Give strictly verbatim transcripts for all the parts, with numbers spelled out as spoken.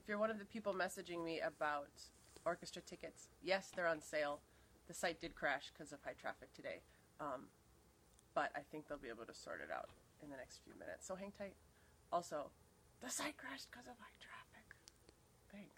if you're one of the people messaging me about orchestra tickets, yes, they're on sale. The site did crash because of high traffic today, um, but I think they'll be able to sort it out in the next few minutes. So hang tight. Also, the site crashed because of high traffic. Thanks.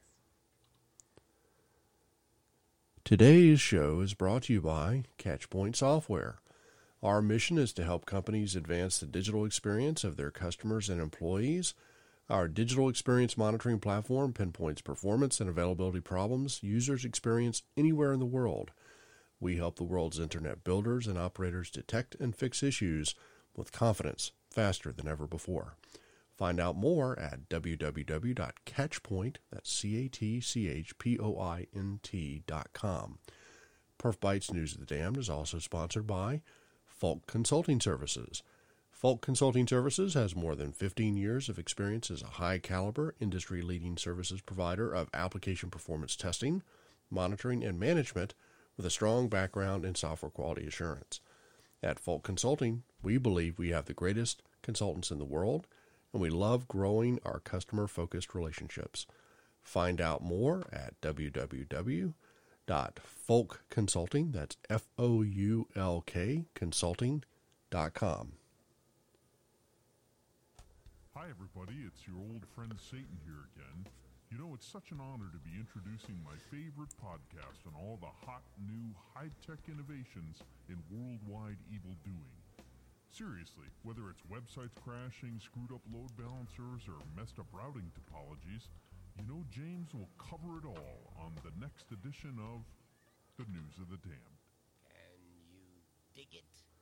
Today's show is brought to you by Catchpoint Software. Our mission is to help companies advance the digital experience of their customers and employees. Our digital experience monitoring platform pinpoints performance and availability problems users experience anywhere in the world. We help the world's internet builders and operators detect and fix issues with confidence faster than ever before. Find out more at w w w dot catchpoint, that's C A T C H P O I N T dot com. Perf Bytes News of the Damned is also sponsored by Falk Consulting Services. Falk Consulting Services has more than fifteen years of experience as a high-caliber, industry-leading services provider of application performance testing, monitoring, and management with a strong background in software quality assurance. At Falk Consulting, we believe we have the greatest consultants in the world, and we love growing our customer-focused relationships. Find out more at w w w dot folk consulting, that's F O U L K, consulting dot com. Hi everybody, it's your old friend Satan here again. You know, it's such an honor to be introducing my favorite podcast on all the hot, new, high-tech innovations in worldwide evil-doing. Seriously, whether it's websites crashing, screwed-up load balancers, or messed-up routing topologies, you know James will cover it all on the next edition of The News of the Damned. Can you dig it?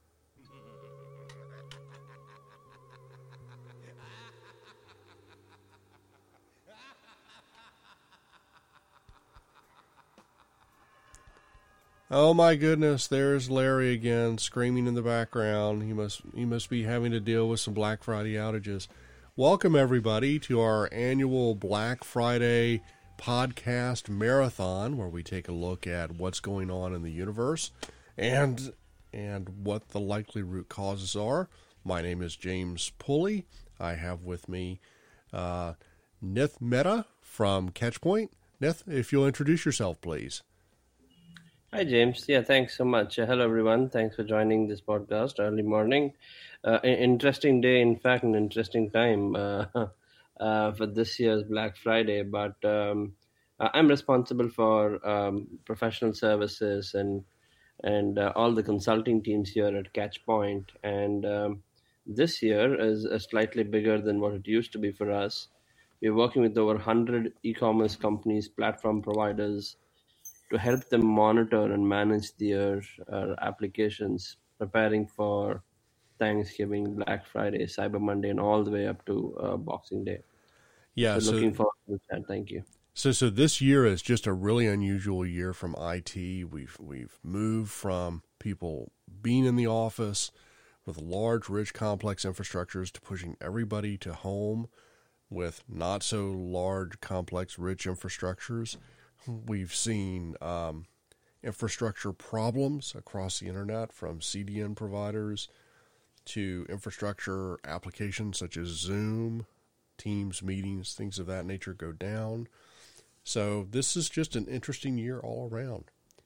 Oh my goodness, there's Larry again, screaming in the background. He must he must be having to deal with some Black Friday outages. Welcome everybody to our annual Black Friday podcast marathon, where we take a look at what's going on in the universe and and what the likely root causes are. My name is James Pulley. I have with me uh, Nith Mehta from Catchpoint. Nith, if you'll introduce yourself, please. Hi, James. Yeah, thanks so much. Uh, hello, everyone. Thanks for joining this podcast early morning. Uh, interesting day, in fact, an interesting time uh, uh, for this year's Black Friday. But um, I'm responsible for um, professional services and and uh, all the consulting teams here at Catchpoint. And um, this year is uh, slightly bigger than what it used to be for us. We're working with over one hundred e-commerce companies, platform providers, to help them monitor and manage their uh, applications, preparing for Thanksgiving, Black Friday, Cyber Monday, and all the way up to uh, Boxing Day. Yeah, so, so looking forward to that. Thank you. So, so this year is just a really unusual year from I T. We've we've moved from people being in the office with large, rich, complex infrastructures to pushing everybody to home with not so large, complex, rich infrastructures. We've seen um, infrastructure problems across the internet, from C D N providers to infrastructure applications such as Zoom, Teams meetings, things of that nature go down. So this is just an interesting year all around.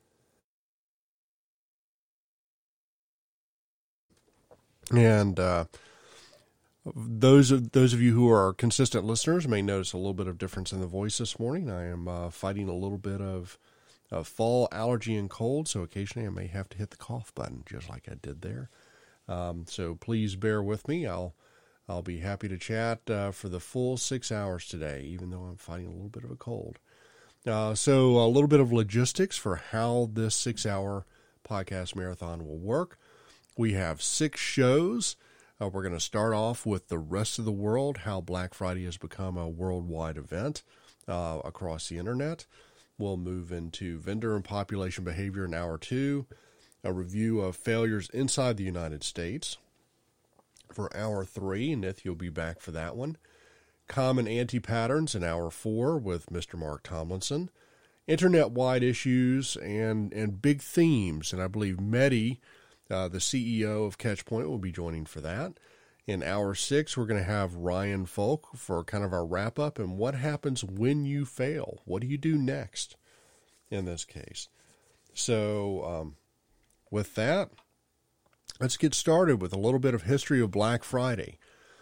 And uh, those of those of you who are consistent listeners may notice a little bit of difference in the voice this morning. I am uh, fighting a little bit of, of fall allergy and cold, so occasionally I may have to hit the cough button, just like I did there. Um, so please bear with me. I'll I'll be happy to chat uh, for the full six hours today, even though I'm fighting a little bit of a cold. Uh, so a little bit of logistics for how this six-hour podcast marathon will work. We have six shows. Uh, we're going to start off with the rest of the world, how Black Friday has become a worldwide event uh, across the internet. We'll move into vendor and population behavior in hour two, a review of failures inside the United States. For hour three, Nith, you'll be back for that one. Common anti-patterns in hour four with Mister Mark Tomlinson. Internet-wide issues and, and big themes, and I believe Mehdi, Uh, the C E O of Catchpoint, will be joining for that. In hour six, we're going to have Ryan Folk for kind of our wrap-up and what happens when you fail. What do you do next in this case? So um, with that, let's get started with a little bit of history of Black Friday.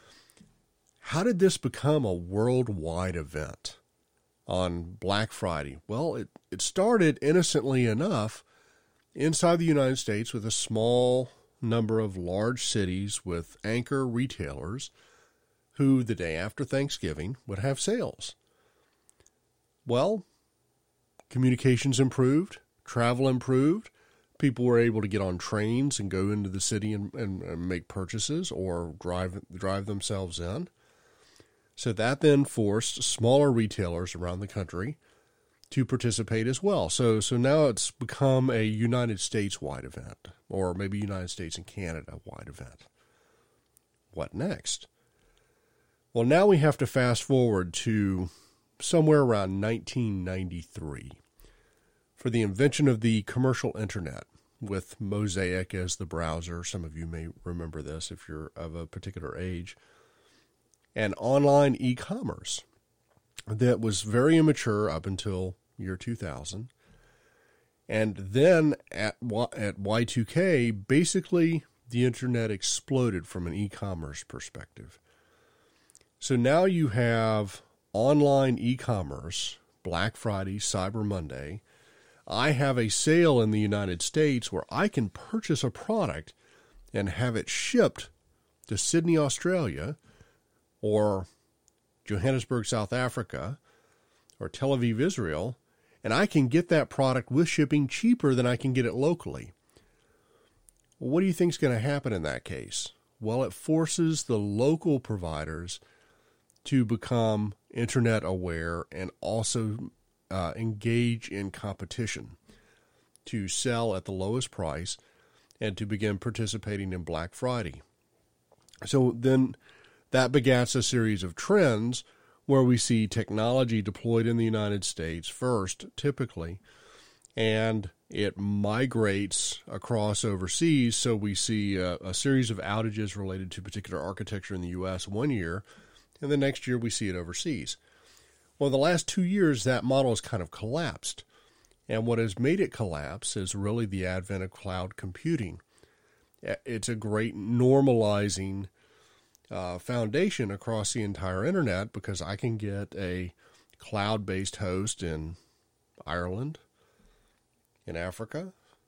How did this become a worldwide event on Black Friday? Well, it, it started innocently enough inside the United States with a small number of large cities with anchor retailers who the day after Thanksgiving would have sales. Well, communications improved, travel improved, people were able to get on trains and go into the city and, and, and make purchases or drive drive themselves in. So that then forced smaller retailers around the country to participate as well. So so now it's become a United States-wide event, or maybe United States and Canada-wide event. What next? Well, now we have to fast forward to somewhere around nineteen ninety-three for the invention of the commercial internet with Mosaic as the browser. Some of you may remember this if you're of a particular age. And online e-commerce that was very immature up until year two thousand. And then at at Y two K, basically the internet exploded from an e-commerce perspective. So now you have online e-commerce, Black Friday, Cyber Monday. I have a sale in the United States where I can purchase a product and have it shipped to Sydney, Australia, or Johannesburg, South Africa, or Tel Aviv, Israel, and I can get that product with shipping cheaper than I can get it locally. Well, what do you think is going to happen in that case? Well, it forces the local providers to become internet aware and also uh, engage in competition to sell at the lowest price and to begin participating in Black Friday. So then that begats a series of trends where we see technology deployed in the United States first, typically, and it migrates across overseas. So we see a, a series of outages related to particular architecture in the U S one year, and the next year we see it overseas. Well, the last two years, that model has kind of collapsed. And what has made it collapse is really the advent of cloud computing. It's a great normalizing uh, foundation across the entire internet because I can get a cloud-based host in Ireland, in Africa,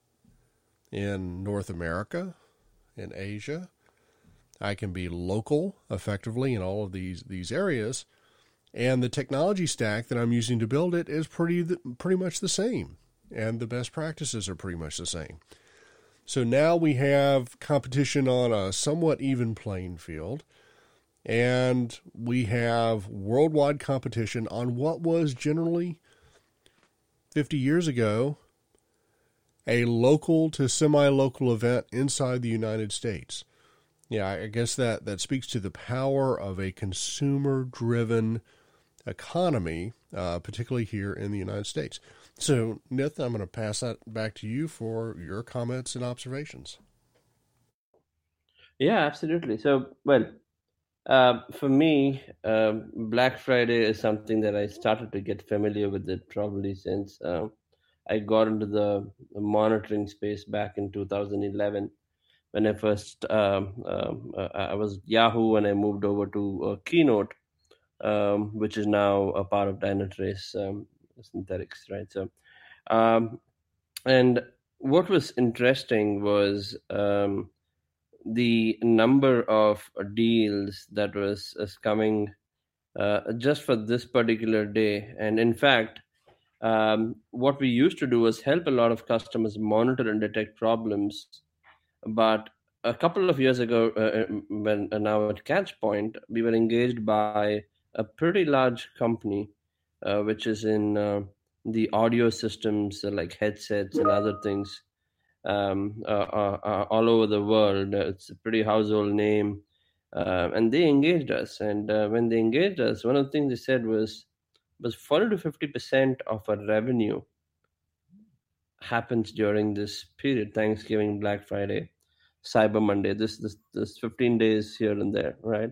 in North America, in Asia. I can be local effectively in all of these, these areas. And the technology stack that I'm using to build it is pretty pretty much the same. And the best practices are pretty much the same. So now we have competition on a somewhat even playing field. And we have worldwide competition on what was generally fifty years ago a local to semi-local event inside the United States. Yeah, I guess that, that speaks to the power of a consumer-driven economy, uh, particularly here in the United States. So, Nith, I'm going to pass that back to you for your comments and observations. Yeah, absolutely. So, well, uh, for me, uh, Black Friday is something that I started to get familiar with it probably since uh, I got into the monitoring space back in two thousand eleven. When I first, um, um, uh, I was Yahoo and I moved over to uh, Keynote, um, which is now a part of Dynatrace um, Synthetics, right? So, um, and what was interesting was um, the number of deals that was, was coming uh, just for this particular day. And in fact, um, what we used to do was help a lot of customers monitor and detect problems. But a couple of years ago, uh, when uh, now at Catchpoint, we were engaged by a pretty large company, uh, which is in uh, the audio systems uh, like headsets and other things um, uh, uh, uh, all over the world. It's a pretty household name. Uh, and they engaged us. And uh, when they engaged us, one of the things they said was, was forty to fifty percent of our revenue happens during this period, Thanksgiving, Black Friday. Cyber Monday, this this this fifteen days here and there, right?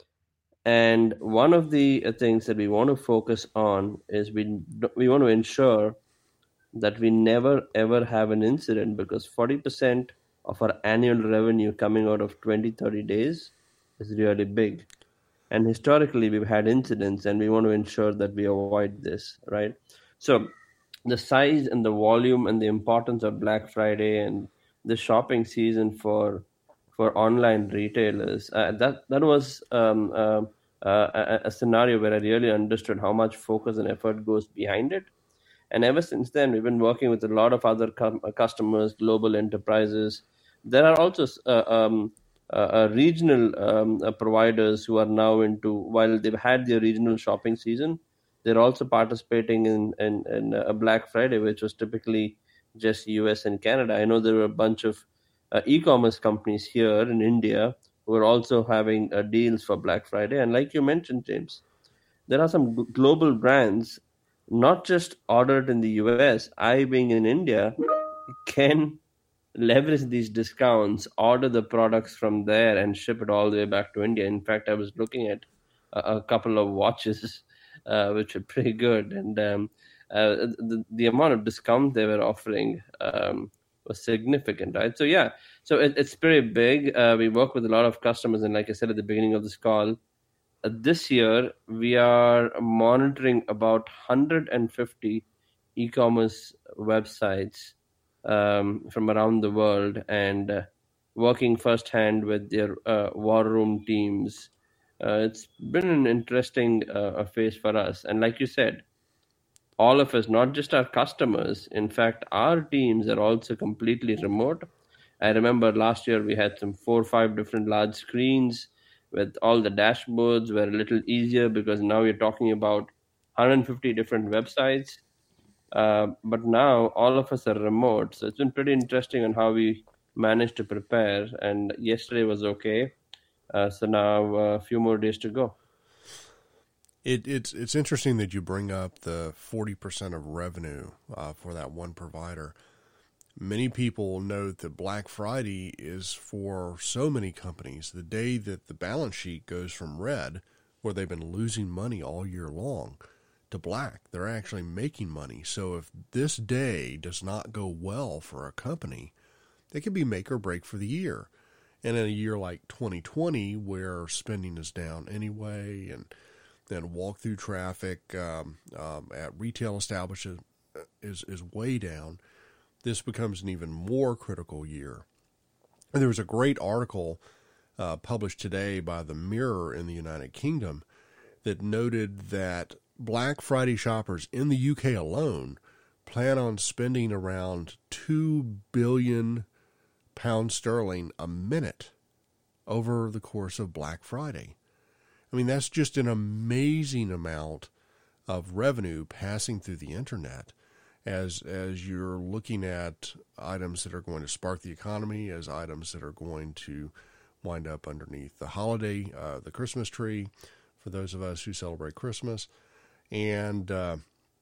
And one of the things that we want to focus on is we we want to ensure that we never ever have an incident, because forty percent of our annual revenue coming out of twenty, thirty days is really big. And historically, we've had incidents, and we want to ensure that we avoid this, right? So the size and the volume and the importance of Black Friday and the shopping season for for online retailers, uh, that that was um, uh, uh, a, a scenario where I really understood how much focus and effort goes behind it. And ever since then, we've been working with a lot of other com- customers, global enterprises. There are also uh, um, uh, uh, regional um, uh, providers who are now into, while they've had their regional shopping season, they're also participating in, in, in a Black Friday, which was typically just U S and Canada. I know there were a bunch of uh, e-commerce companies here in India who are also having uh, deals for Black Friday. And like you mentioned, James, there are some g- global brands, not just ordered in the U S. I, being in India, can leverage these discounts, order the products from there, and ship it all the way back to India. In fact, I was looking at a, a couple of watches, uh, which are pretty good, and um, uh, the, the amount of discount they were offering um, was significant, right? So yeah, so it, it's pretty big. Uh, we work with a lot of customers, and like I said at the beginning of this call, uh, this year we are monitoring about one hundred fifty e-commerce websites um, from around the world, and uh, working firsthand with their uh, war room teams. Uh, it's been an interesting uh, phase for us. And like you said, all of us, not just our customers, in fact, our teams are also completely remote. I remember last year we had some four or five different large screens with all the dashboards were a little easier, because now you're talking about one hundred fifty different websites. Uh, but now all of us are remote, so it's been pretty interesting on how we managed to prepare. And yesterday was okay, uh, so now uh, a few more days to go. It, it's it's interesting that you bring up the forty percent of revenue uh, for that one provider. Many people note that Black Friday is, for so many companies, the day that the balance sheet goes from red, where they've been losing money all year long, to black. They're actually making money. So if this day does not go well for a company, it can be make or break for the year. And in a year like twenty twenty, where spending is down anyway, and then walk-through traffic um, um, at retail establishments is, is way down, this becomes an even more critical year. And there was a great article uh, published today by the Mirror in the United Kingdom that noted that Black Friday shoppers in the U K alone plan on spending around two billion pounds sterling a minute over the course of Black Friday. I mean, that's just an amazing amount of revenue passing through the internet as as you're looking at items that are going to spark the economy, as items that are going to wind up underneath the holiday, uh, the Christmas tree, for those of us who celebrate Christmas. And uh,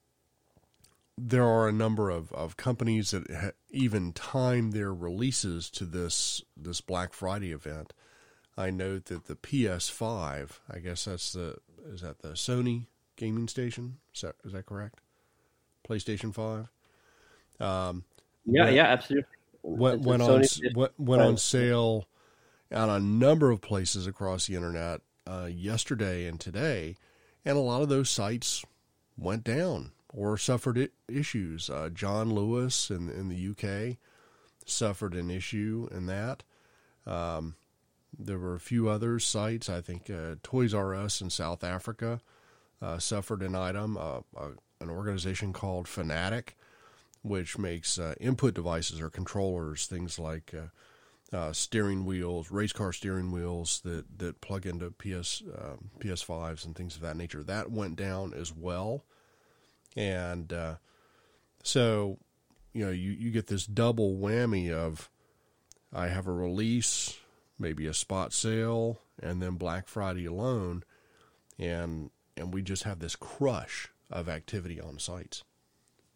there are a number of, of companies that ha- even time their releases to this this Black Friday event. I note that the P S five, I guess that's the, is that the Sony gaming station? Is that, is that correct? PlayStation five? Um, yeah, went, yeah, absolutely. Went, went, on, went, went on sale on a number of places across the internet uh, yesterday and today, and a lot of those sites went down or suffered it, issues. Uh, John Lewis in, in the U K suffered an issue in that. Um, There were a few other sites. I think uh, Toys R Us in South Africa uh, suffered an item. Uh, uh, an organization called Fanatic, which makes uh, input devices or controllers, things like uh, uh, steering wheels, race car steering wheels that, that plug into P S uh, P S fives and things of that nature. That went down as well. And uh, so, you know, you, you get this double whammy of, I have a release, maybe a spot sale, and then Black Friday alone, and and we just have this crush of activity on sites.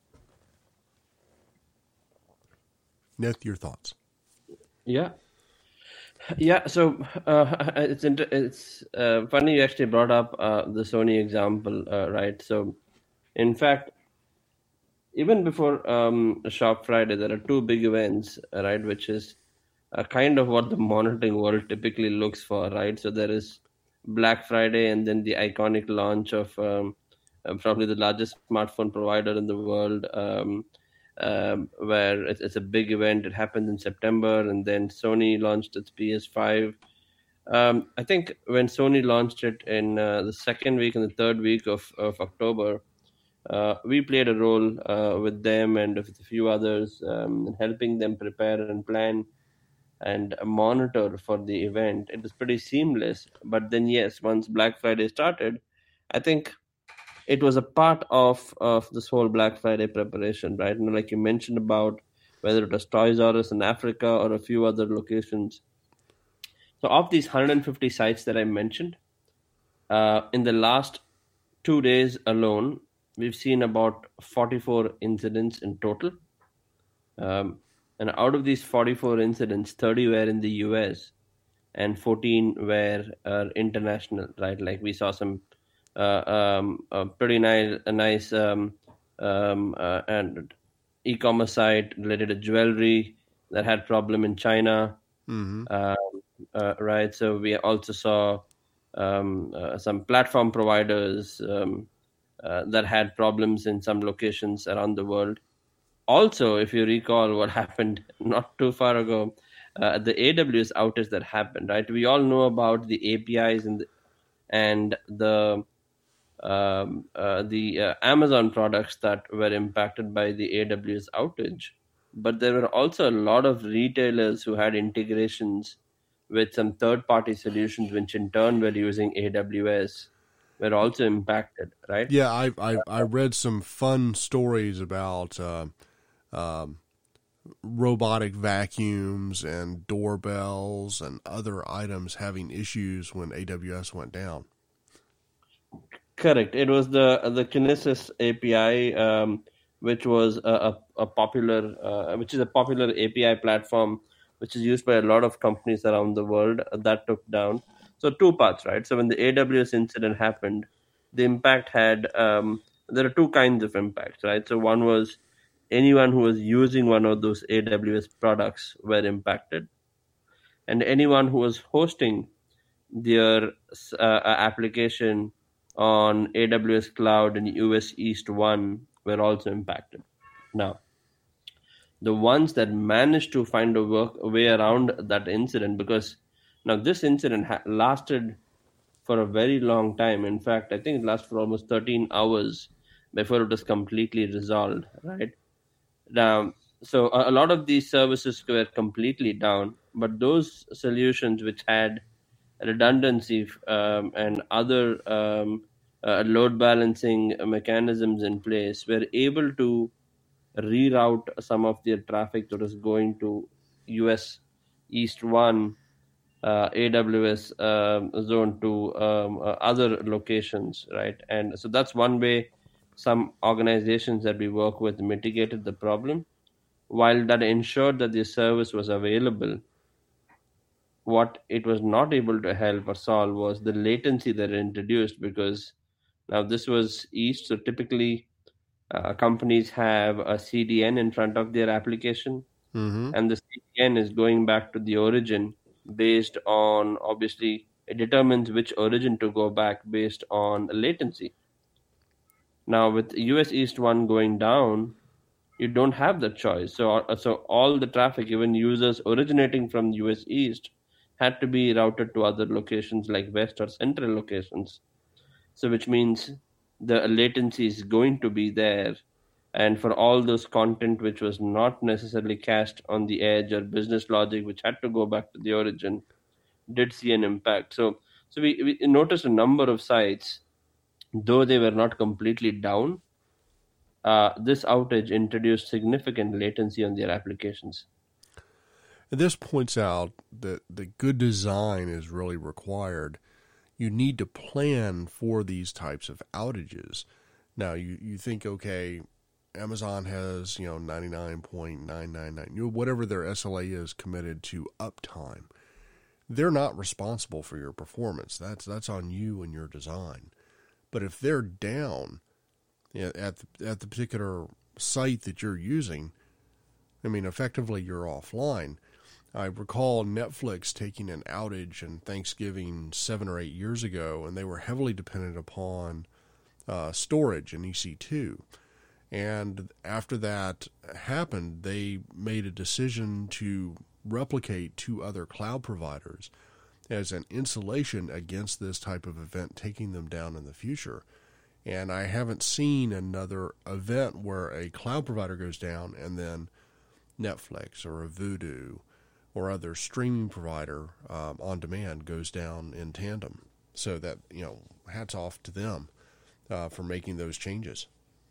Neth, your thoughts? Yeah. Yeah, so uh, it's inter- it's uh, funny you actually brought up uh, the Sony example, uh, right? So, in fact, even before um, Shop Friday, there are two big events, right? Which is uh, kind of what the monitoring world typically looks for, right? So there is Black Friday, and then the iconic launch of um, uh, probably the largest smartphone provider in the world, um, um, where it's, it's a big event. It happens in September, and then Sony launched its P S five. Um, I think when Sony launched it in uh, the second week and the third week of, of October, uh, we played a role uh, with them and with a few others um, in helping them prepare and plan and monitor for the event. It was pretty seamless. But then, yes, once Black Friday started, I think it was a part of, of this whole Black Friday preparation, right? And like you mentioned about whether it was Toys R Us in Africa or a few other locations. So, of these one hundred fifty sites that I mentioned, uh, in the last two days alone, we've seen about forty-four incidents in total. Um, and out of these forty-four incidents, thirty were in the U S and fourteen were uh, international, right? Like we saw some uh, um, uh, pretty nice, a nice um, um, uh, and e-commerce site related to jewelry that had problem in China, Mm-hmm. um, uh, right? So we also saw um, uh, some platform providers um, uh, that had problems in some locations around the world. Also, if you recall what happened not too far ago, uh, the A W S outage that happened, right? We all know about the A P Is and the, and the um, uh, the uh, Amazon products that were impacted by the A W S outage, but there were also a lot of retailers who had integrations with some third-party solutions, which in turn were using A W S, were also impacted, right? Yeah, I I I read some fun stories about uh, um, robotic vacuums and doorbells and other items having issues when A W S went down. Correct. It was the the Kinesis A P I, um, which was a, a, a popular, uh, which is a popular A P I platform, which is used by a lot of companies around the world. uh, That took down. So two parts, right? So when the A W S incident happened, the impact had um, there are two kinds of impacts, right? So one was anyone who was using one of those A W S products were impacted, and anyone who was hosting their uh, application on A W S Cloud and U S East one were also impacted. Now, the ones that managed to find a, work, a way around that incident, because now this incident ha- lasted for a very long time. In fact, I think it lasted for almost thirteen hours before it was completely resolved, right? Now, so a, a lot of these services were completely down, but those solutions which had redundancy um, and other um, uh, load balancing mechanisms in place were able to reroute some of their traffic that was going to U S East one, uh, A W S um, zone to um, uh, other locations, right? And so that's one way some organizations that we work with mitigated the problem, while that ensured that the service was available. What it was not able to help or solve was the latency that it introduced, because now this was East, so typically uh, companies have a C D N in front of their application, Mm-hmm. and the C D N is going back to the origin based on, obviously, it determines which origin to go back based on latency. Now, with U S East one going down, you don't have that choice. So, uh, so all the traffic, even users originating from U S East, had to be routed to other locations like West or Central locations. So, which means the latency is going to be there, and for all those content which was not necessarily cached on the edge or business logic, which had to go back to the origin, did see an impact. So, so we, we noticed a number of sites, though they were not completely down. Uh, this outage introduced significant latency on their applications. And this points out that the good design is really required. You need to plan for these types of outages. Now, you, you think, okay, Amazon has, you know, ninety-nine point nine nine nine, you know, whatever their S L A is committed to uptime. they're not responsible for your performance. That's that's on you and your design. But if they're down at the, at the particular site that you're using, I mean, effectively you're offline. I recall Netflix taking an outage in Thanksgiving seven or eight years ago, and they were heavily dependent upon uh, storage in E C two. And after that happened, they made a decision to replicate to other cloud providers as an insulation against this type of event taking them down in the future. And I haven't seen another event where a cloud provider goes down and then Netflix or a Vudu or other streaming provider um, on demand goes down in tandem. So that, you know, hats off to them uh, for making those changes.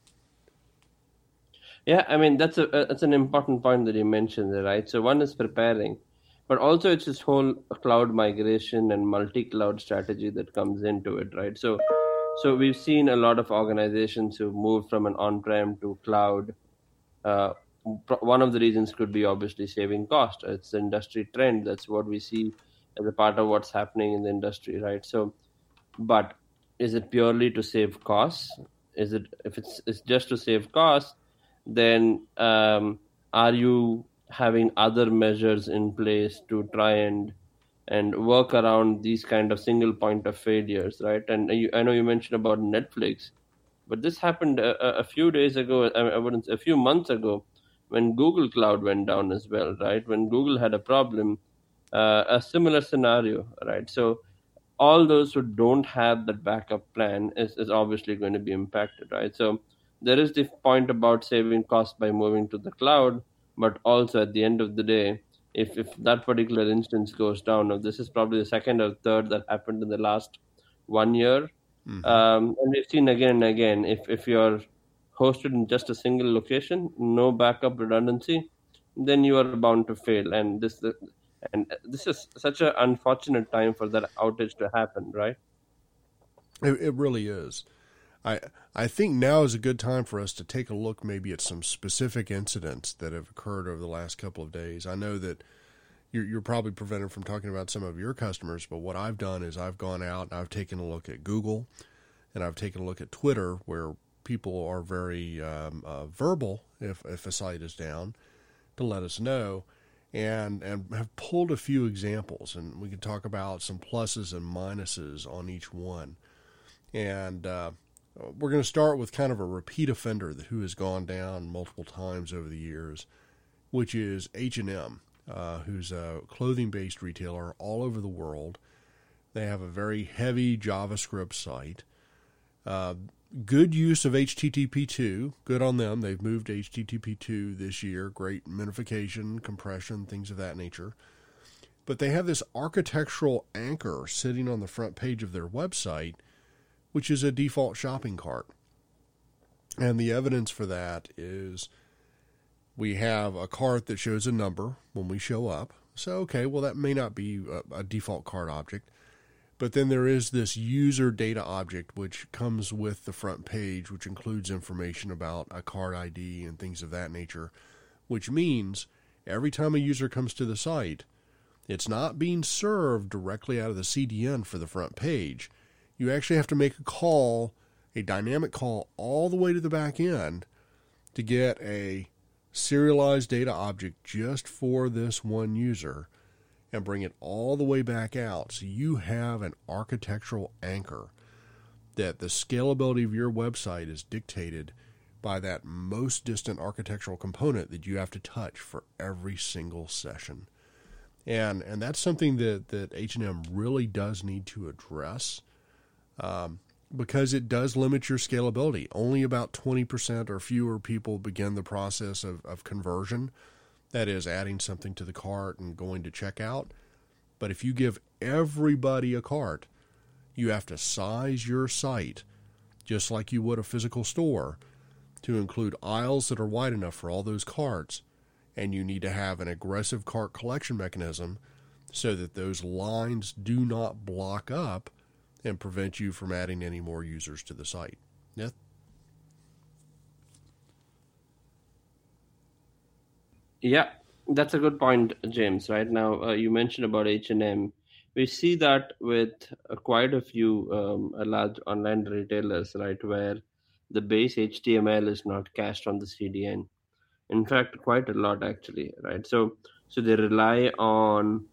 Yeah, I mean, that's a that's an important point that you mentioned there, right? So one is preparing, but also it's this whole cloud migration and multi-cloud strategy that comes into it, right? So so we've seen a lot of organizations who moved from an on-prem to cloud. Uh, one of the reasons could be obviously saving cost. It's the industry trend. That's what we see as a part of what's happening in the industry, right? So, but is it purely to save costs? Is it, if it's it's just to save costs, then um, are you having other measures in place to try and and work around these kind of single point of failures, right? And you, I know you mentioned about Netflix, but this happened a, a few days ago, I wouldn't say a few months ago, when Google Cloud went down as well, right? When Google had a problem, uh, a similar scenario, right? So all those who don't have that backup plan is, is obviously going to be impacted, right? So there is the point about saving costs by moving to the cloud, but also at the end of the day, if, if that particular instance goes down, now this is probably the second or third that happened in the last one year. Mm-hmm. Um, and we've seen again and again, if, if you're hosted in just a single location, no backup redundancy, then you are bound to fail. And this and this is such an unfortunate time for that outage to happen, right? It, it really is. I I think now is a good time for us to take a look maybe at some specific incidents that have occurred over the last couple of days. I know that you're, you're probably prevented from talking about some of your customers, but what I've done is I've gone out and I've taken a look at Google and I've taken a look at Twitter, where people are very um, uh, verbal if, if a site is down to let us know, and, and have pulled a few examples, and we can talk about some pluses and minuses on each one. And uh, we're going to start with kind of a repeat offender who has gone down multiple times over the years, which is H and M, uh, who's a clothing-based retailer all over the world. They have a very heavy JavaScript site. Uh, good use of H T T P two. Good on them. They've moved to H T T P two this year. Great minification, compression, things of that nature. But they have this architectural anchor sitting on the front page of their website, which is a default shopping cart. And the evidence for that is we have a cart that shows a number when we show up. So, okay, well, that may not be a, a default cart object. But then there is this user data object which comes with the front page, which includes information about a cart I D and things of that nature, which means every time a user comes to the site, it's not being served directly out of the C D N for the front page. You actually have to make a call, a dynamic call, all the way to the back end to get a serialized data object just for this one user and bring it all the way back out. So you have an architectural anchor that the scalability of your website is dictated by that most distant architectural component that you have to touch for every single session. And and that's something that, that H and M really does need to address, um, because it does limit your scalability. Only about twenty percent or fewer people begin the process of, of conversion. That is, adding something to the cart and going to checkout. But if you give everybody a cart, you have to size your site, just like you would a physical store, to include aisles that are wide enough for all those carts. And you need to have an aggressive cart collection mechanism so that those lines do not block up and prevent you from adding any more users to the site. Yeah. Yeah, that's a good point, James. Right now, uh, you mentioned about H and M. we see that with uh, quite a few um, uh, large online retailers, right, where the base H T M L is not cached on the C D N. In fact, quite a lot actually, right? So, so they rely on,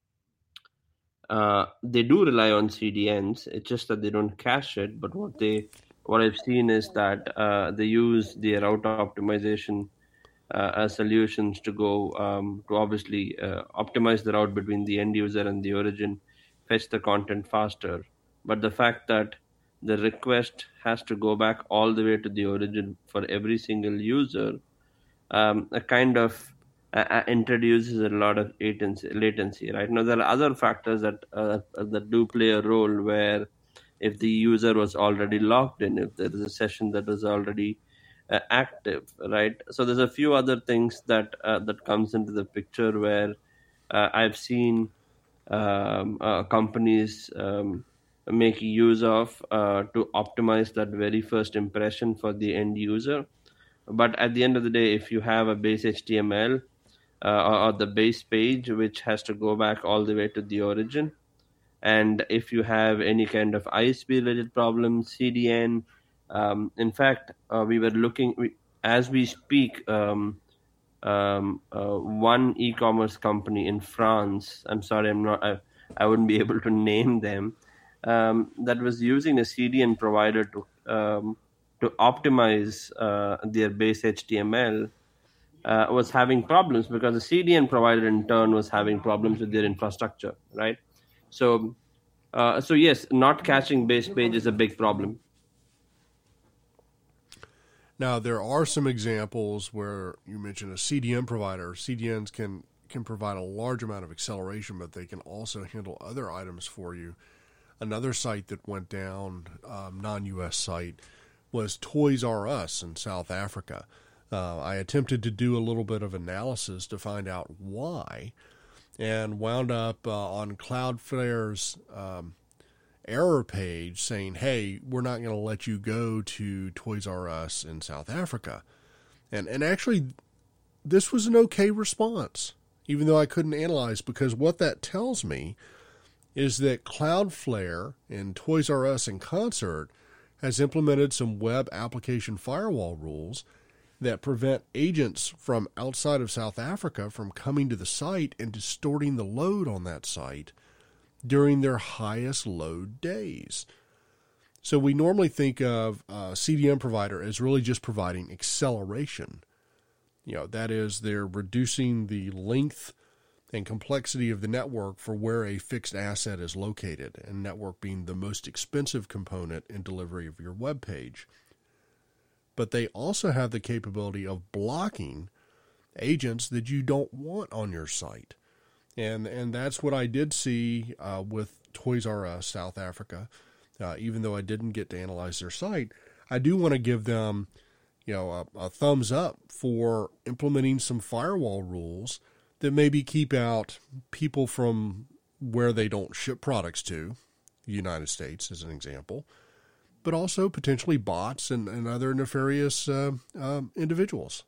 uh, they do rely on C D Ns. It's just that they don't cache it. But what they, what I've seen is that uh, they use the route optimization uh, as solutions to go um, to obviously uh, optimize the route between the end user and the origin, fetch the content faster. But the fact that the request has to go back all the way to the origin for every single user, um, a kind of uh, introduces a lot of latency, latency. Right now, there are other factors that uh, that do play a role where if the user was already logged in, if there is a session that was already uh, active, right? So there's a few other things that uh, that comes into the picture where uh, I've seen um, uh, companies um, make use of uh, to optimize that very first impression for the end user. But at the end of the day, if you have a base H T M L uh, or, or the base page, which has to go back all the way to the origin, and if you have any kind of I S P related problems, C D N, um, in fact, uh, we were looking, we, as we speak, um, um, uh, one e-commerce company in France, I'm sorry, I'm not, I, I wouldn't be able to name them, um, that was using a C D N provider to um, to optimize uh, their base H T M L, uh, was having problems because the C D N provider in turn was having problems with their infrastructure, right? So, uh, so yes, not caching base page is a big problem. Now, there are some examples where you mentioned a C D N provider. C D Ns can, can provide a large amount of acceleration, but they can also handle other items for you. Another site that went down, um, non-U S site, was Toys R Us in South Africa. Uh, I attempted to do a little bit of analysis to find out why, and wound up uh, on Cloudflare's um, error page saying, hey, we're not going to let you go to Toys R Us in South Africa. And and actually, this was an okay response, even though I couldn't analyze, because what that tells me is that Cloudflare and Toys R Us in concert has implemented some web application firewall rules that prevent agents from outside of South Africa from coming to the site and distorting the load on that site during their highest load days. So we normally think of a C D N provider as really just providing acceleration. You know, that is, they're reducing the length and complexity of the network for where a fixed asset is located, and network being the most expensive component in delivery of your web page. But they also have the capability of blocking agents that you don't want on your site. And and that's what I did see uh, with Toys R Us South Africa. Uh, even though I didn't get to analyze their site, I do want to give them, you know, a, a thumbs up for implementing some firewall rules that maybe keep out people from where they don't ship products to, the United States as an example, but also potentially bots and, and other nefarious uh, uh, individuals.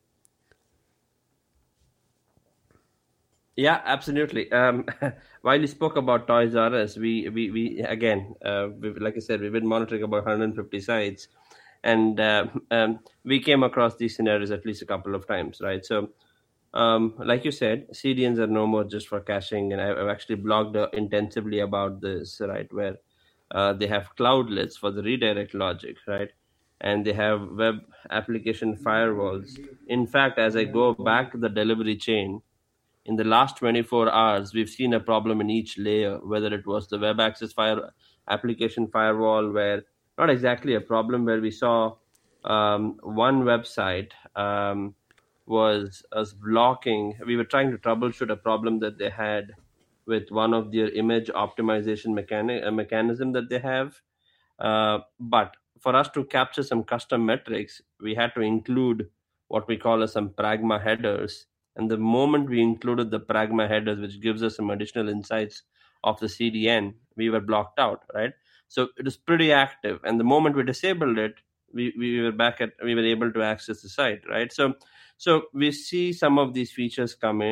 Yeah, absolutely. Um, while you spoke about Toys R Us, we, we, we again, uh, we, like I said, we've been monitoring about one hundred fifty sites, and uh, um, we came across these scenarios at least a couple of times, right? So, um, like you said, C D Ns are no more just for caching, and I've actually blogged uh, intensively about this, right, where uh, they have cloudlets for the redirect logic, right? And they have web application firewalls. In fact, as I go back to the delivery chain, in the last twenty-four hours, we've seen a problem in each layer, whether it was the web access fire application firewall, where not exactly a problem, where we saw um, one website um, was, was blocking. We were trying to troubleshoot a problem that they had with one of their image optimization mechanic, a mechanism that they have. Uh, but for us to capture some custom metrics, we had to include what we call as some Pragma headers. And the moment we included the Pragma headers, which gives us some additional insights of the C D N, we were blocked out, right? So it is pretty active. And the moment we disabled it, we, we were back at, we were able to access the site, right? So, so we see some of these features come in.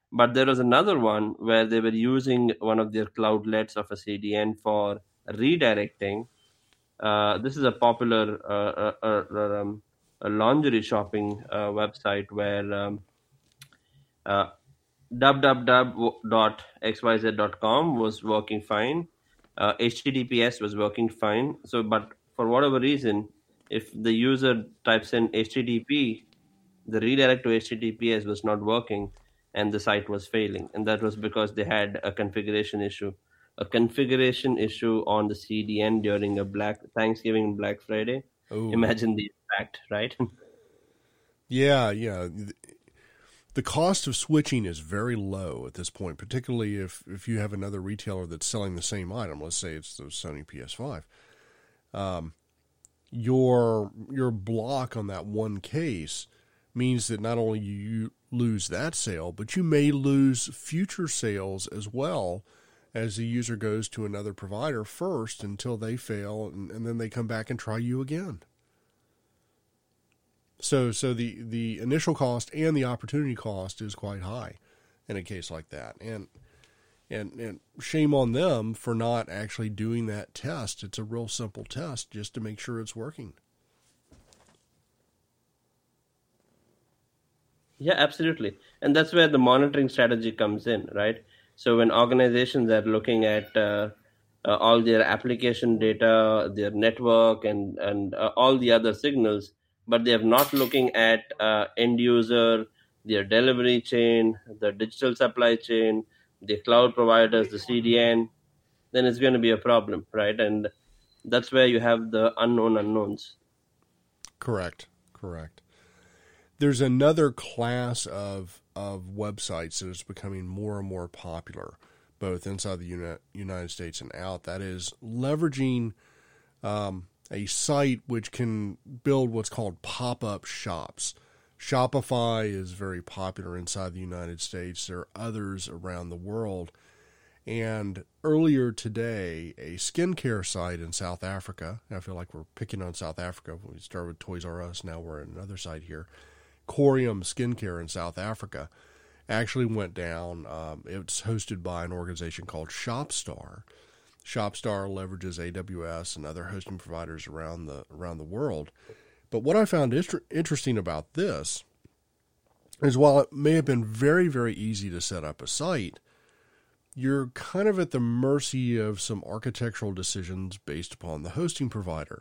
But there was another one where they were using one of their cloudlets of a C D N for redirecting. Uh, this is a popular uh, uh, uh, um, a laundry shopping uh, website where um, uh, w w w dot x y z dot com was working fine. Uh, H T T P S was working fine. So, but for whatever reason, if the user types in H T T P, the redirect to H T T P S was not working, and the site was failing. And that was because they had a configuration issue, a configuration issue on the C D N during a Black Thanksgiving Black Friday. Oh. Imagine the impact, right? Yeah, yeah. The cost of switching is very low at this point, particularly if, if you have another retailer that's selling the same item. Let's say it's the Sony P S five. Um, your your block on that one case means that not only you lose that sale, but you may lose future sales as well as the user goes to another provider first until they fail, and, and then they come back and try you again. So so the, the initial cost and the opportunity cost is quite high in a case like that. And, and and shame on them for not actually doing that test. It's a real simple test just to make sure it's working. Yeah, absolutely. And that's where the monitoring strategy comes in, right? So when organizations are looking at uh, uh, all their application data, their network, and, and uh, all the other signals, but they're not looking at uh, end user, their delivery chain, the digital supply chain, the cloud providers, the C D N, then it's going to be a problem, right? And that's where you have the unknown unknowns. Correct, correct. There's another class of of websites that is becoming more and more popular, both inside the Uni- United States and out. That is leveraging um, a site which can build what's called pop-up shops. Shopify is very popular inside the United States. There are others around the world. And earlier today, a skincare site in South Africa, I feel like we're picking on South Africa. We started with Toys R Us, now we're at another site here. Corium Skincare in South Africa actually went down. Um, it's hosted by an organization called ShopStar. ShopStar leverages A W S and other hosting providers around the around the world. But what I found inter- interesting about this is while it may have been very, very easy to set up a site, you're kind of at the mercy of some architectural decisions based upon the hosting provider.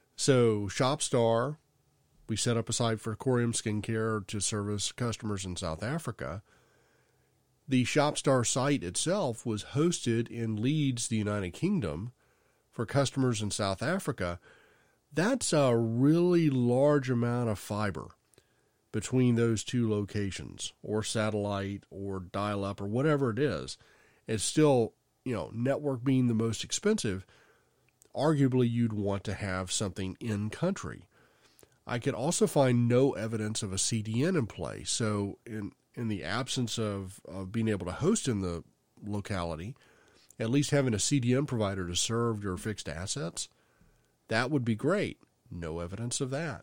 So ShopStar, we set up a site for Corium Skincare to service customers in South Africa. The ShopStar site itself was hosted in Leeds, the United Kingdom, for customers in South Africa. That's a really large amount of fiber between those two locations, or satellite, or dial-up, or whatever it is. It's still, you know, network being the most expensive, arguably you'd want to have something in country. I could also find no evidence of a C D N in play. So in in the absence of, of being able to host in the locality, at least having a C D N provider to serve your fixed assets, that would be great. No evidence of that.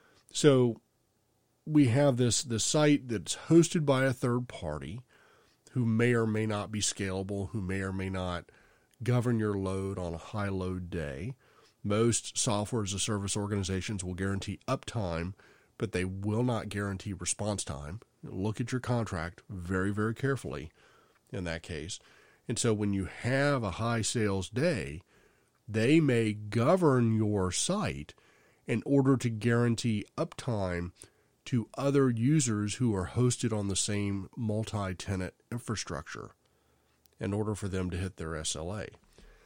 So we have this, this site that's hosted by a third party who may or may not be scalable, who may or may not govern your load on a high load day. Most software as a service organizations will guarantee uptime, but they will not guarantee response time. Look at your contract very, very carefully in that case. And so when you have a high sales day, they may govern your site in order to guarantee uptime to other users who are hosted on the same multi-tenant infrastructure in order for them to hit their S L A.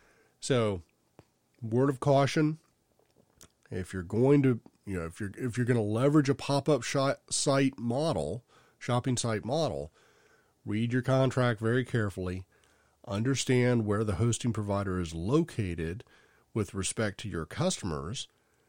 So, word of caution, if you're going to, you know, if you're if you're going to leverage a pop-up shop site model, shopping site model, read your contract very carefully, understand where the hosting provider is located with respect to your customers,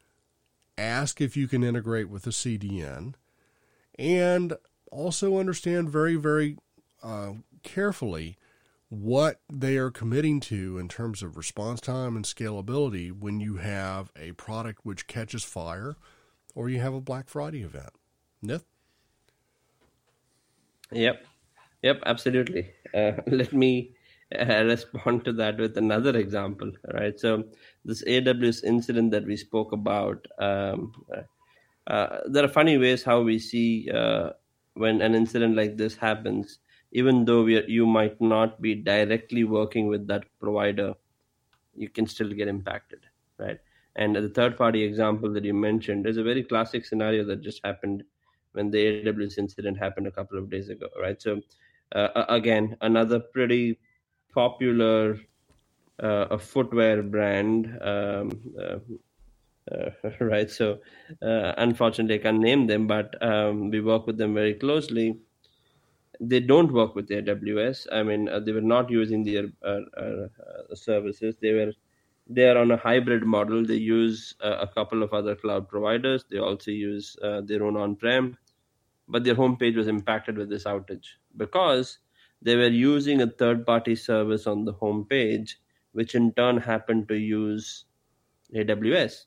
ask if you can integrate with a C D N, and also understand very, very uh, carefully what they are committing to in terms of response time and scalability when you have a product which catches fire or you have a Black Friday event. Nith? Yep. Yep, absolutely. Uh, let me uh, respond to that with another example. Right. So this A W S incident that we spoke about, um, uh, uh, there are funny ways how we see uh, when an incident like this happens. Even though we are, you might not be directly working with that provider, you can still get impacted, right? And the third party example that you mentioned is a very classic scenario that just happened when the A W S incident happened a couple of days ago, right? So, uh, again, another pretty popular uh, a footwear brand, um, uh, uh, right? So, uh, unfortunately, I can't name them, but um, we work with them very closely. They don't work with A W S. I mean, uh, they were not using their uh, uh, uh, services. They were they are on a hybrid model. They use uh, a couple of other cloud providers. They also use uh, their own on-prem, but their homepage was impacted with this outage because they were using a third-party service on the homepage, which in turn happened to use A W S,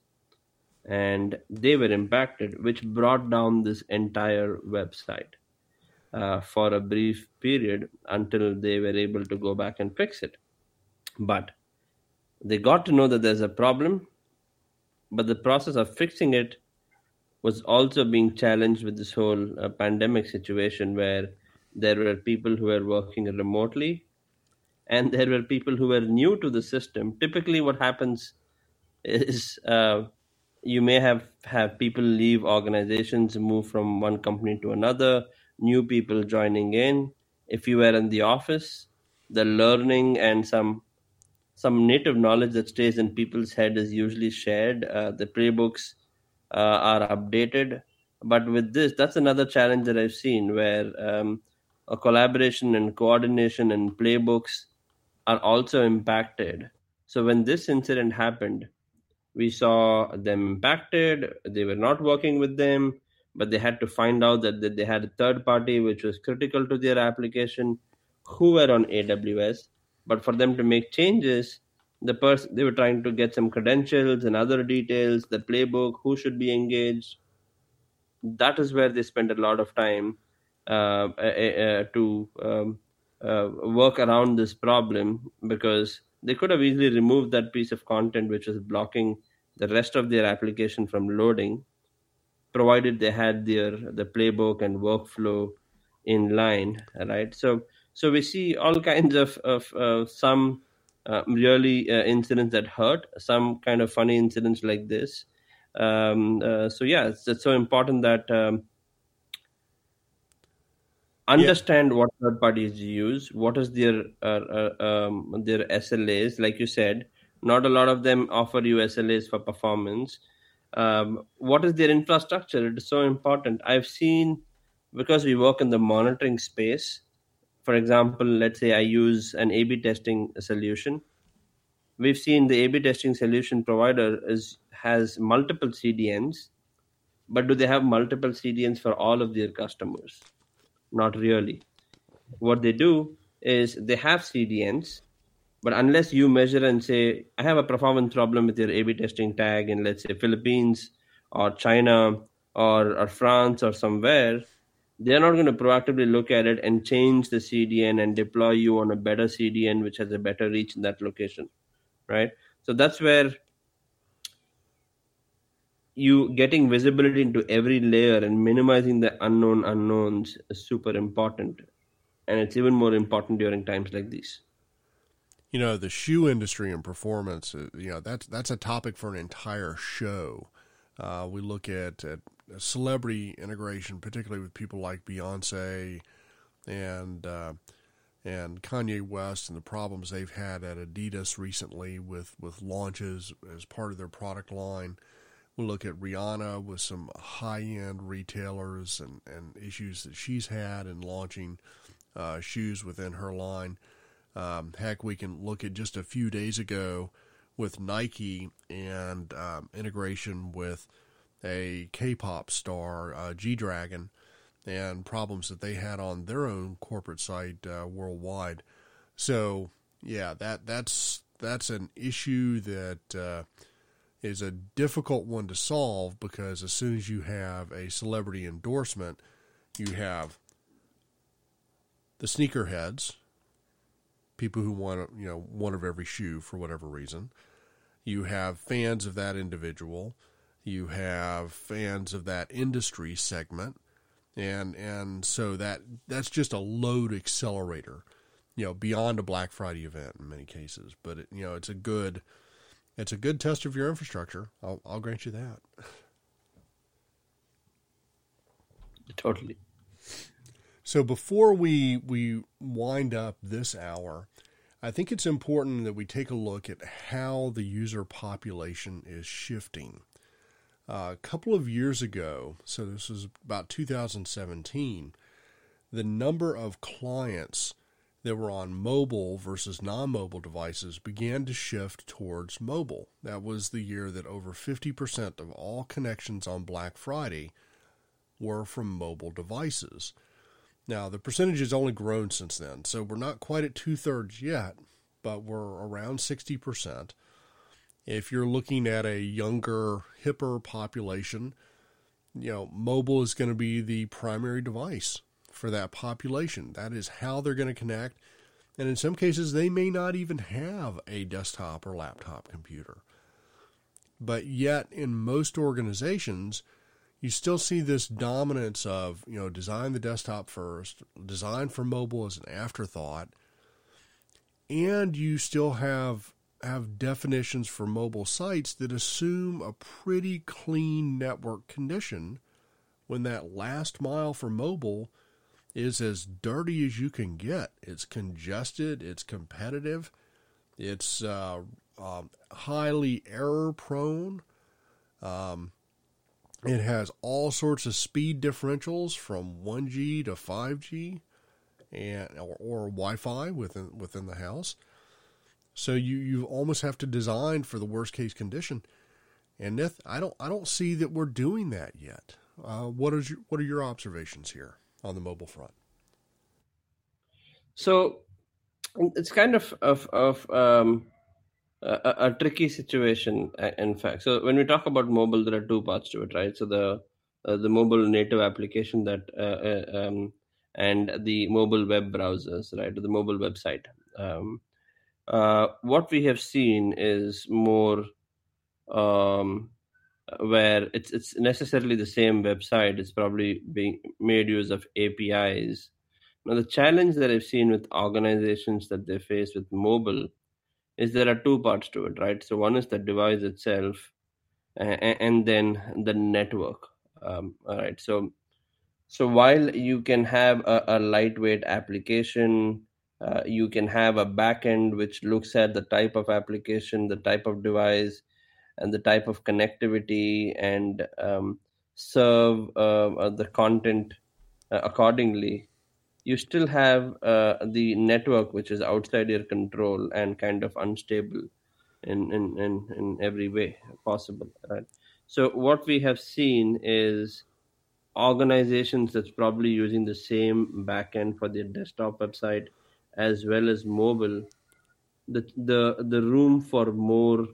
and they were impacted, which brought down this entire website uh, for a brief period until they were able to go back and fix it. But they got to know that there's a problem, but the process of fixing it was also being challenged with this whole uh, pandemic situation where there were people who were working remotely and there were people who were new to the system. Typically what happens is uh, you may have, have people leave organizations, move from one company to another, new people joining in. If you were in the office, the learning and some some native knowledge that stays in people's head is usually shared. Uh, the playbooks uh, are updated. But with this, that's another challenge that I've seen where um, a collaboration and coordination and playbooks are also impacted. So when this incident happened, we saw them impacted. They were not working with them, but they had to find out that, that they had a third party which was critical to their application who were on A W S. But for them to make changes, the person they were trying to get some credentials and other details, the playbook, who should be engaged. That is where they spent a lot of time uh, uh, uh, to um, uh, work around this problem, because they could have easily removed that piece of content which was blocking the rest of their application from loading, provided they had their the playbook and workflow in line, right? So so we see all kinds of of uh, some uh, really uh, incidents that hurt, some kind of funny incidents like this. Um, uh, so yeah, it's, it's so important that um, understand yeah. what third parties use, what is their uh, uh, um, their S L As. Like you said, not a lot of them offer you S L As for performance. Um, what is their infrastructure? It is so important. I've seen, because we work in the monitoring space, for example, let's say I use an A B testing solution. We've seen the A B testing solution provider is has multiple C D Ns, but do they have multiple C D Ns for all of their customers? Not really. What they do is they have C D Ns, but unless you measure and say, I have a performance problem with your A B testing tag in, let's say, Philippines or China or, or France or somewhere, they're not going to proactively look at it and change the C D N and deploy you on a better C D N which has a better reach in that location, right? So that's where you getting visibility into every layer and minimizing the unknown unknowns is super important. And it's even more important during times like these. You know, the shoe industry and performance, you know, that's that's a topic for an entire show. Uh, we look at, at celebrity integration, particularly with people like Beyonce and uh, and Kanye West, and the problems they've had at Adidas recently with, with launches as part of their product line. We'll look at Rihanna with some high-end retailers and, and issues that she's had in launching uh, shoes within her line. Um, heck, we can look at just a few days ago with Nike and um, integration with a K-pop star, uh, G-Dragon, and problems that they had on their own corporate site uh, worldwide. So, yeah, that that's that's an issue that uh, is a difficult one to solve, because as soon as you have a celebrity endorsement, you have the sneakerheads, people who want, you know, one of every shoe for whatever reason. You have fans of that individual. You have fans of that industry segment. And and so that that's just a load accelerator, you know, beyond a Black Friday event in many cases. But, it, you know, it's a good it's a good test of your infrastructure. I'll, I'll grant you that. Totally. So before we we wind up this hour, I think it's important that we take a look at how the user population is shifting. Uh, a couple of years ago, so this was about two thousand seventeen, the number of clients that were on mobile versus non-mobile devices began to shift towards mobile. That was the year that over fifty percent of all connections on Black Friday were from mobile devices. Now, the percentage has only grown since then, so we're not quite at two-thirds yet, but we're around sixty percent. If you're looking at a younger, hipper population, you know, mobile is going to be the primary device for that population. That is how they're going to connect. And in some cases, they may not even have a desktop or laptop computer. But yet, in most organizations, you still see this dominance of, you know, design the desktop first, design for mobile as an afterthought, and you still have have definitions for mobile sites that assume a pretty clean network condition when that last mile for mobile is as dirty as you can get. It's congested, it's competitive, it's uh, um, highly error prone. Um, it has all sorts of speed differentials from one G to five G and or, or Wi-Fi within within the house. So you, you almost have to design for the worst case condition. And Nith, I don't I don't see that we're doing that yet. Uh, what is your, what are your observations here on the mobile front? So it's kind of of, of um, a, a tricky situation, in fact. So when we talk about mobile, there are two parts to it, right? So the uh, the mobile native application that uh, uh, um, and the mobile web browsers, right? The mobile website. Um, Uh, what we have seen is more um, where it's it's necessarily the same website. It's probably being made use of A P Is. Now, the challenge that I've seen with organizations that they face with mobile is there are two parts to it, right? So one is the device itself, and, and then the network. Um, all right. So so while you can have a, a lightweight application. Uh, you can have a backend which looks at the type of application, the type of device, and the type of connectivity, and um, serve uh, the content uh, accordingly. You still have uh, the network which is outside your control and kind of unstable in, in, in, in every way possible. Right? So what we have seen is organizations that's probably using the same backend for their desktop website as well as mobile, the the the room for more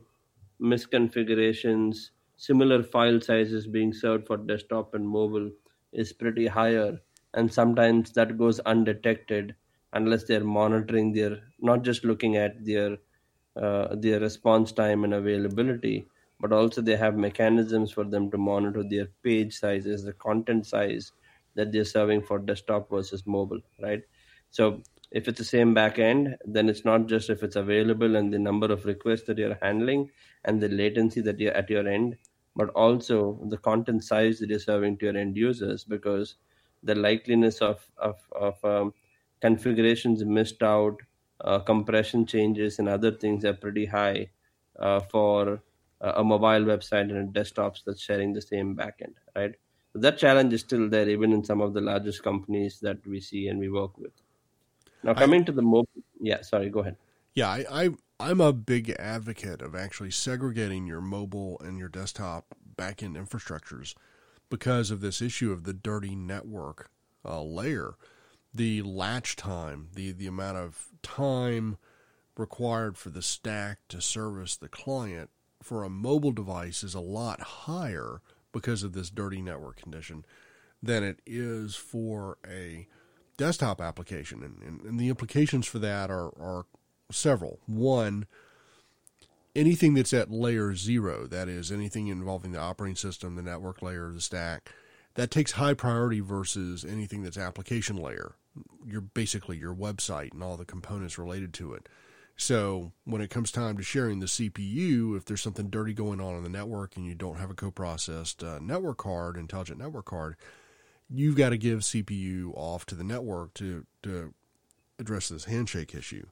misconfigurations, similar file sizes being served for desktop and mobile is pretty higher, and sometimes that goes undetected unless they're monitoring their, not just looking at their uh, their response time and availability, but also they have mechanisms for them to monitor their page sizes, the content size that they're serving for desktop versus mobile, right? So if it's the same backend, then it's not just if it's available and the number of requests that you're handling and the latency that you're at your end, but also the content size that you're serving to your end users, because the likeliness of, of, of um, configurations missed out, uh, compression changes and other things are pretty high uh, for uh, a mobile website and a desktops that's sharing the same backend, right? So that challenge is still there even in some of the largest companies that we see and we work with. Now, coming I, to the mobile, yeah, sorry, go ahead. Yeah, I, I, I'm a big advocate of actually segregating your mobile and your desktop backend infrastructures because of this issue of the dirty network uh, layer, the latch time, the, the amount of time required for the stack to service the client for a mobile device is a lot higher because of this dirty network condition than it is for a desktop application, and, and, and the implications for that are, are several. One, anything that's at layer zero, that is anything involving the operating system, the network layer, the stack, that takes high priority versus anything that's application layer. You're basically your website and all the components related to it. So when it comes time to sharing the C P U, if there's something dirty going on in the network and you don't have a co-processed uh, network card, intelligent network card, you've got to give C P U off to the network to, to address this handshake issue.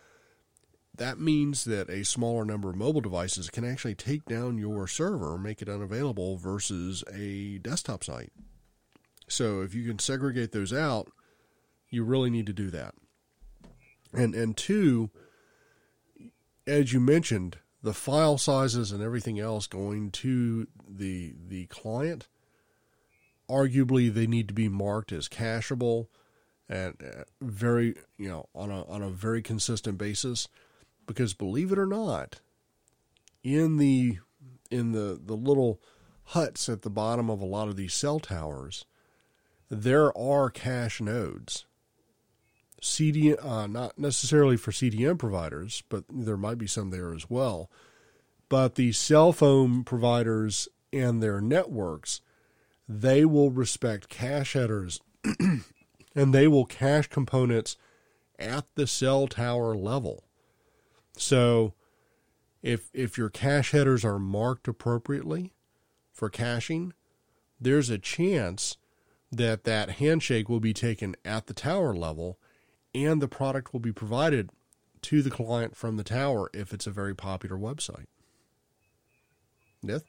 That means that a smaller number of mobile devices can actually take down your server, make it unavailable versus a desktop site. So if you can segregate those out, you really need to do that. And and two, as you mentioned, the file sizes and everything else going to the the client, arguably they need to be marked as cacheable and very, you know, on a on a very consistent basis, because believe it or not, in the in the the little huts at the bottom of a lot of these cell towers, there are cache nodes. C D, uh, not necessarily for C D N providers, but there might be some there as well. But the cell phone providers and their networks, they will respect cache headers and they will cache components at the cell tower level. So if if your cache headers are marked appropriately for caching, there's a chance that that handshake will be taken at the tower level, and the product will be provided to the client from the tower if it's a very popular website. Nith?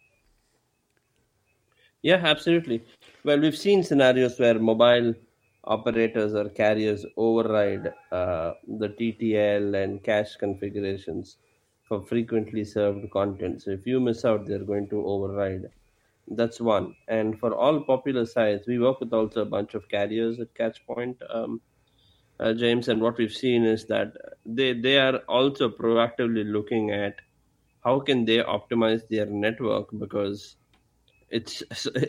Yeah, absolutely. Well, we've seen scenarios where mobile operators or carriers override uh, the T T L and cache configurations for frequently served content. So if you miss out, they're going to override. That's one. And for all popular sites, we work with also a bunch of carriers at CatchPoint, um, uh, James, and what we've seen is that they, they are also proactively looking at how can they optimize their network, because it's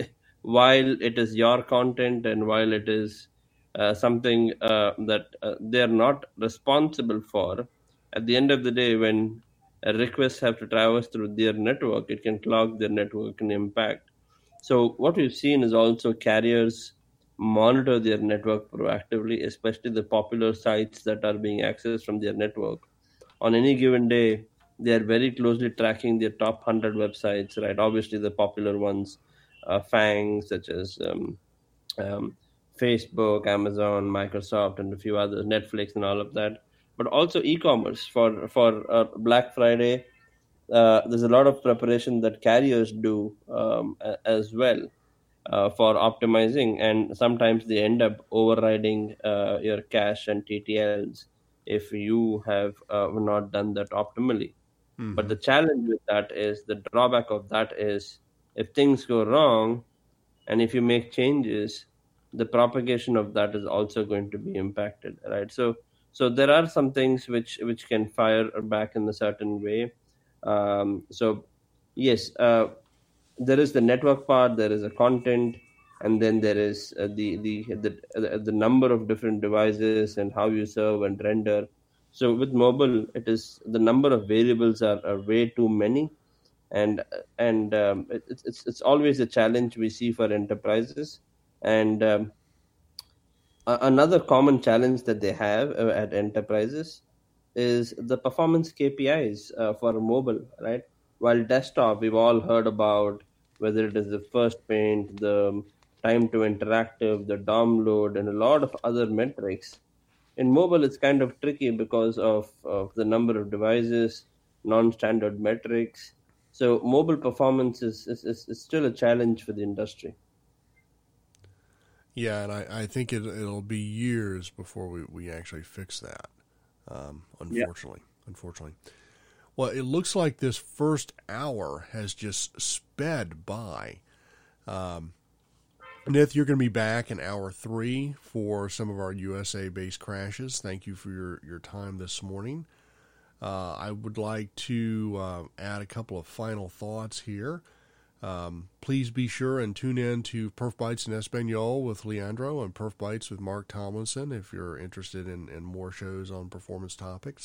while it is your content and while it is uh, something uh, that uh, they're not responsible for, at the end of the day, when uh, requests have to traverse through their network, it can clog their network and impact. So what we've seen is also carriers monitor their network proactively, especially the popular sites that are being accessed from their network. On any given day, they are very closely tracking their top one hundred websites, right? Obviously, the popular ones, uh, FANG, such as um, um, Facebook, Amazon, Microsoft, and a few others, Netflix, and all of that. But also e-commerce for for uh, Black Friday. Uh, there's a lot of preparation that carriers do um, as well uh, for optimizing, and sometimes they end up overriding uh, your cache and T T Ls if you have uh, not done that optimally. Mm-hmm. But the challenge with that is, the drawback of that is, if things go wrong and if you make changes, the propagation of that is also going to be impacted, right? So so there are some things which, which can fire back in a certain way. Um, so yes, uh, there is the network part, there is a content, and then there is uh, the, the, the, the number of different devices and how you serve and render. So with mobile, it is the number of variables are, are way too many, and and um, it, it's it's always a challenge we see for enterprises. And um, another common challenge that they have at enterprises is the performance K P Is uh, for mobile, right? While desktop, we've all heard about whether it is the first paint, the time to interactive, the download, and a lot of other metrics. In mobile, it's kind of tricky because of, of the number of devices, non-standard metrics. So mobile performance is, is, is still a challenge for the industry. Yeah, and I, I think it, it'll be years before we, we actually fix that, um, unfortunately. Yeah. Unfortunately. Well, it looks like this first hour has just sped by. Um, Nith, you're going to be back in hour three for some of our U S A-based crashes. Thank you for your, your time this morning. Uh, I would like to uh, add a couple of final thoughts here. Um, please be sure and tune in to Perf Bites in Espanol with Leandro and Perf Bites with Mark Tomlinson if you're interested in, in more shows on performance topics.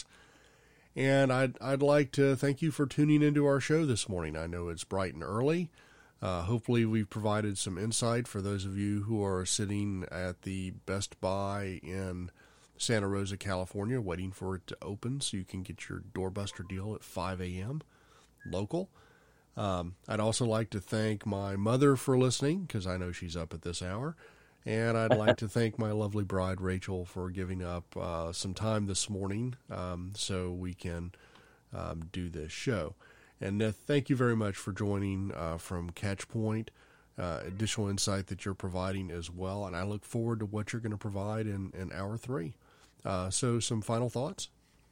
And I'd, I'd like to thank you for tuning into our show this morning. I know it's bright and early. Uh, hopefully we've provided some insight for those of you who are sitting at the Best Buy in Santa Rosa, California, waiting for it to open so you can get your doorbuster deal at five a.m. local. Um, I'd also like to thank my mother for listening, because I know she's up at this hour. And I'd like to thank my lovely bride, Rachel, for giving up uh, some time this morning um, so we can um, do this show. And uh, thank you very much for joining uh, from Catchpoint, uh, additional insight that you're providing as well. And I look forward to what you're going to provide in, in hour three. Uh, so some final thoughts?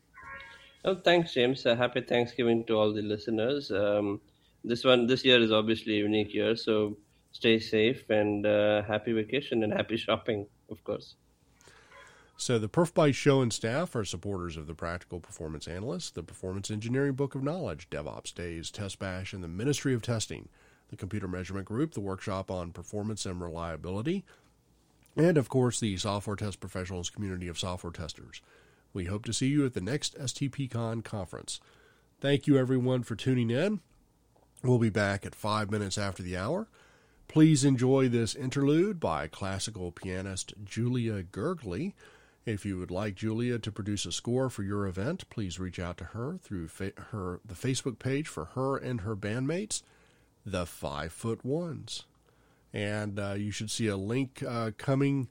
Oh, thanks, James. Uh, happy Thanksgiving to all the listeners. Um, This one, this year is obviously a unique year, so stay safe and uh, happy vacation and happy shopping, of course. So the Perf Bites show and staff are supporters of the Practical Performance Analyst, the Performance Engineering Book of Knowledge, DevOps Days, Test Bash, and the Ministry of Testing, the Computer Measurement Group, the Workshop on Performance and Reliability, and, of course, the Software Test Professionals community of software testers. We hope to see you at the next STPCon conference. Thank you, everyone, for tuning in. We'll be back at five minutes after the hour. Please enjoy this interlude by classical pianist Julia Gergely. If you would like Julia to produce a score for your event, please reach out to her through fa- her the Facebook page for her and her bandmates, the Five Foot Ones. And uh, you should see a link uh, coming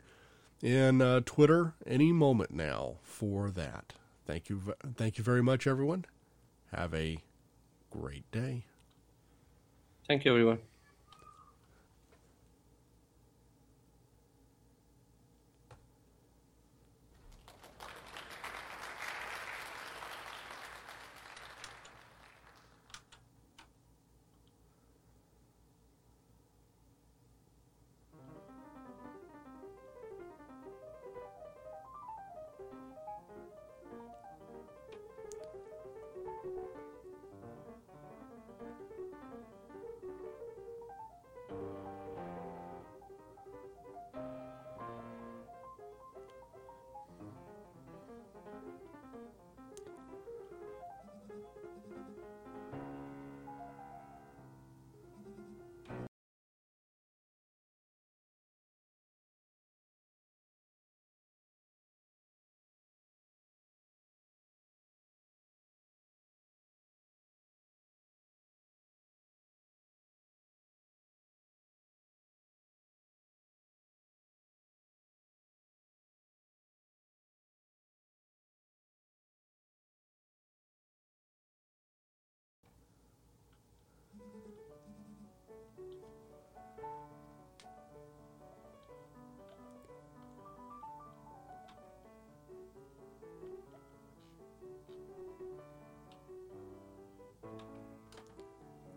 in uh, Twitter any moment now for that. Thank you, thank you very much, everyone. Have a great day. Thank you, everyone.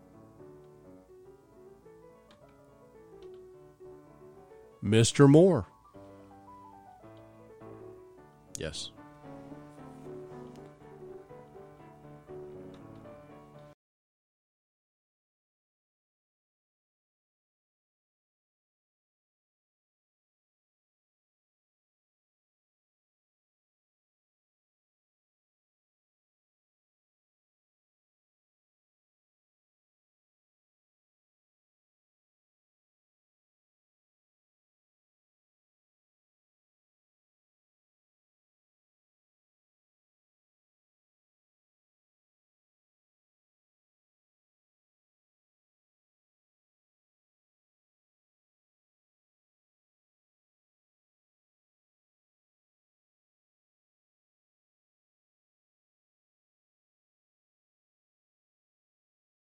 Mister Moore.